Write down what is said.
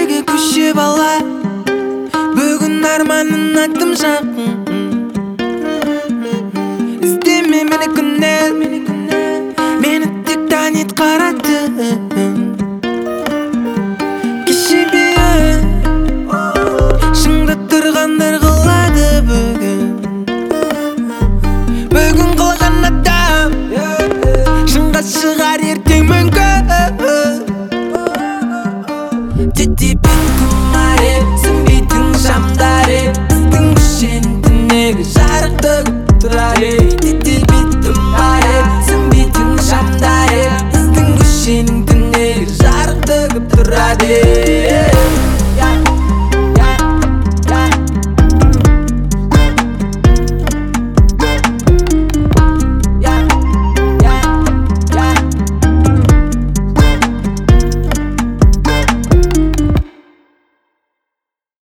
Сендерге көше бала, бүгін арманын айттым жақын. Іздеме мені күннен, мені тек танит қарады. Кешегіін шыңда тұрғандар қылады бүгін. Бүгін қылған адам шыңға шығар ертең мүмкін. Тетепен күмаре, сөнбейтін шамдары, біздің көшенің түнегі жарық төгіп тұрады. Тетепен күмаре, сөнбейтін шамдары, біздің көшенің түнегі жарық төгіп тұрады.